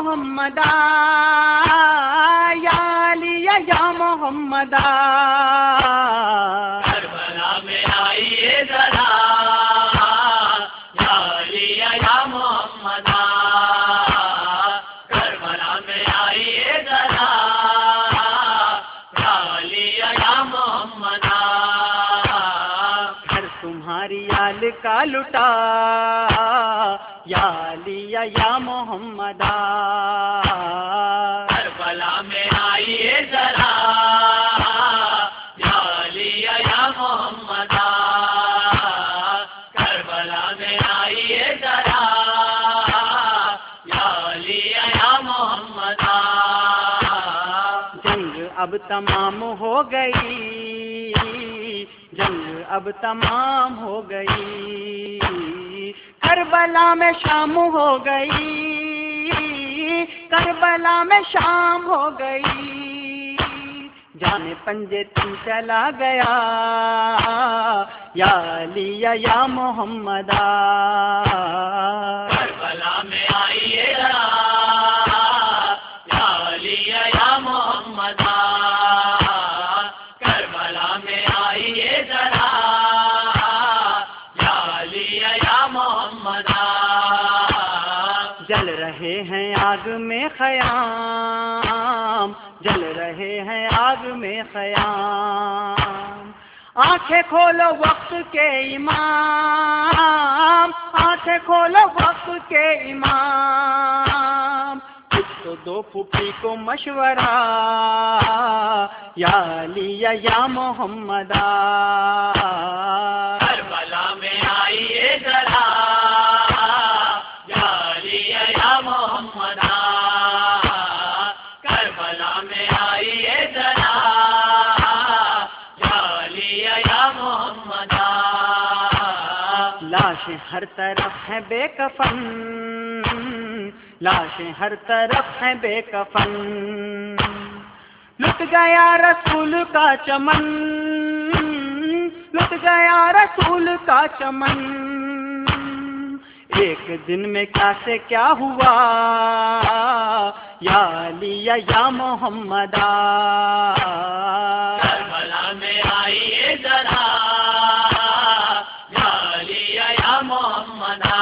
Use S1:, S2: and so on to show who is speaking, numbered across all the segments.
S1: محمدا یا علی یا محمدا
S2: کربلا میں آئیے ذرا یا علی یا محمدا کربلا میں آئیے ذرا یا علی یا محمدا
S1: گھر تمہاری آل کا لٹا یا علی یا محمدا
S2: کربلا میں آئیے ذرا یا علی یا محمدا کربلا میں آئیے ذرا یا علی یا محمدا
S1: جنگ اب تمام ہو گئی جنگ اب تمام ہو گئی کربلا میں شام ہو گئی کربلا میں شام ہو گئی جانے پنجے تم چلا گیا یا علی یا محمدا
S2: کربلا میں آئیے ذرا یا علی یا محمدا کربلا میں آئیے ذرا یا علی یا محمدا
S1: جل رہے ہیں آگ میں خیام جل رہے ہیں آگ میں خیام آنکھیں کھولو وقت کے امام آنکھیں کھولو وقت کے امام کچھ تو دو پھوپھی کو مشورہ یا علی یا محمدا
S2: کربلا میں آئیے ذرا یا علی یا محمدا کربلا میں آئیے ذرا یا علی یا محمدا
S1: لاشیں ہر طرف ہیں بے کفن لاشیں ہر طرف ہیں بے کفن لٹ گیا رسول کا چمن لٹ گیا رسول کا چمن ایک دن میں کیا سے کیا ہوا یا علی یا محمدا
S2: کربلا میں آئیے ذرا یا علی یا محمدا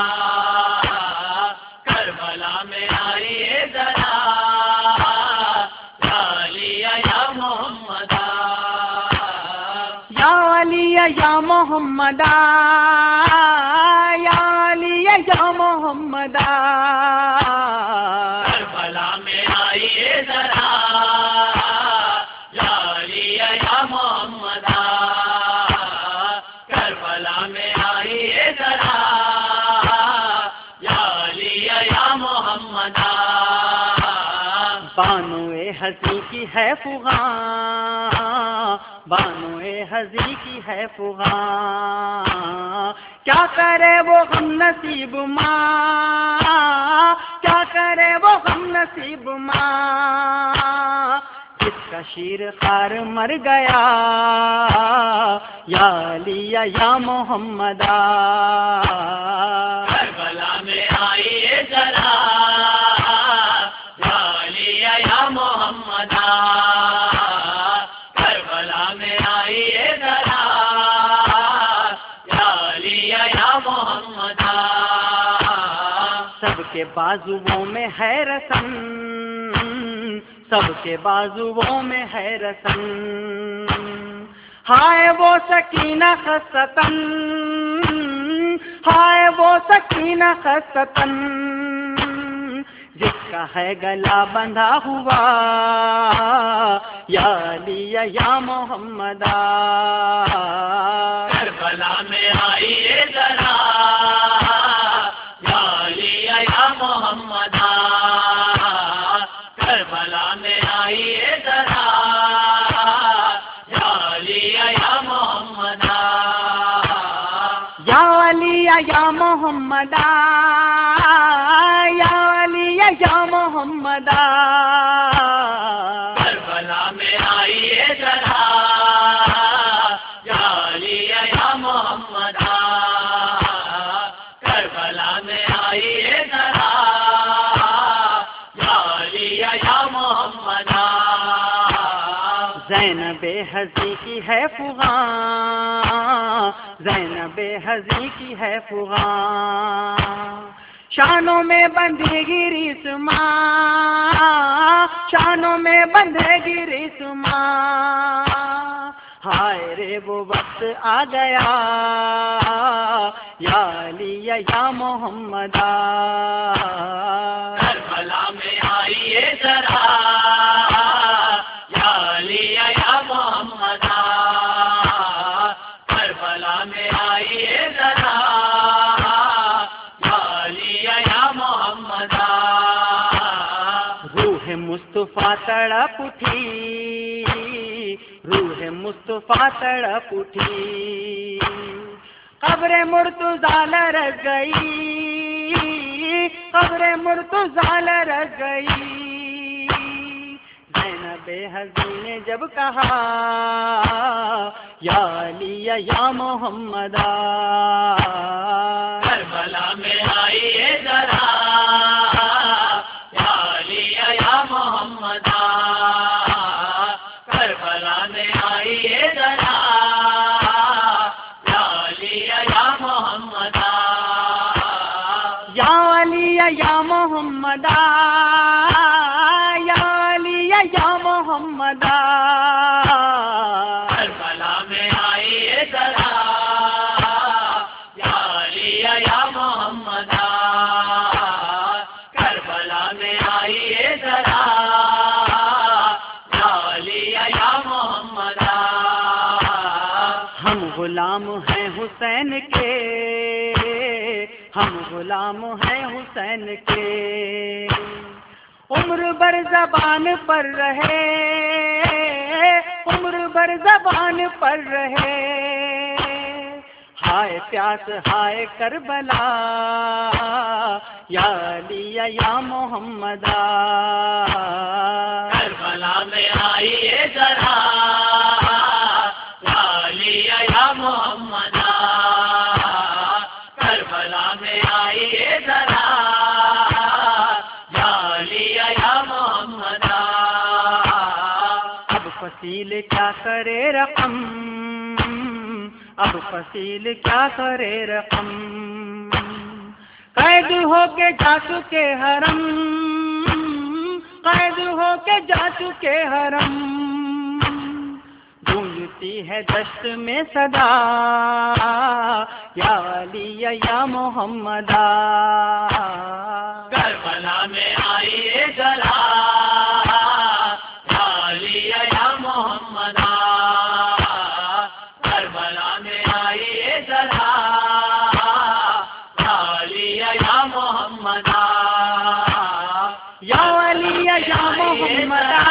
S2: کربلا میں آئیے ذرا یا علی یا محمدا
S1: یا علی یا محمدا یا علی یا محمدا
S2: کربلا میں آئیے ذرا یا علی یا محمدا کربلا میں آئیے ذرا یا علی یا محمدا
S1: بانو ہزی کی ہے فغاں بانو ہزی کی ہے فغاں کیا کرے وہ غم نصیب ماں کیا کرے وہ غم نصیب ماں جس کا شیر خار مر گیا یا علی یا محمدا
S2: کربلا میں آئیے ذرا یا علی یا محمدا کربلا میں آئیے ذرا یا علی یا محمدا
S1: سب کے بازوؤں میں ہے رسن سب کے بازوؤں میں ہے رسن ہائے وہ سکینہ خستن ہائے وہ سکینہ خستن جس کا ہے گلا بندھا ہوا یا علی یا محمدا
S2: کربلا میں آئیے ذرا یا علی یا محمدا کربلا میں آئیے ذرا یا علی یا محمدا
S1: یا علی یا محمدا یا علی یا محمدا
S2: کربلا میں آئیے ذرا یا علی یا محمدا کربلا میں آئیے ذرا یا
S1: ہے فغاں، زینب حزین کی ہے فغاں، شانوں میں بندھے گی رسماں، شانوں میں بندھے گی رسماں، ہائے رے وہ وقت آ گیا یا علی یا محمد
S2: کربلا میں آئیے ذرا یا علی یا محمد، کربلا میں آئیے ذرا یا علی یا محمد،
S1: روح مصطفیٰ تڑپ اٹھی، روح مصطفیٰ تڑپ اٹھی، قبر مرتضیٰ لرز گئی، قبر مرتضیٰ لرز گئی، زینب حزین نے جب کہا یا علی یا محمد
S2: کربلا میں آئیے ذرا یا علی یا محمد، کربلا میں آئیے ذرا یا علی یا محمد،
S1: یا علی یا محمد، یا علی یا محمد،
S2: کربلا میں آئیے ذرا یا علی یا محمد، کربلا میں آئیے ذرا یا علی یا محمد،
S1: ہم غلام ہیں حسین کے، ہم غلام ہیں حسین کے، عمر بھر زبان پر رہے، عمر بھر زبان پر رہے، ہائے پیاس ہائے کربلا یا علی یا محمد
S2: کربلا میں آئیے ذرا یا علی یا محمد، کربلا میں آئیے ذرا یا علی یا محمد،
S1: اب فصیل کیا کرے رقم، اب فصیل کیا کرے رقم، قید ہو کے جا چکے حرم، قید ہو کے جا چکے حرم، گونجتی ہے دشت میں صدا یا علی یا محمد
S2: کربلا میں آئیے ذرا یا علی یا محمد، کربلا میں آئیے ذرا یا علی یا محمد،
S1: یا علی یا محمد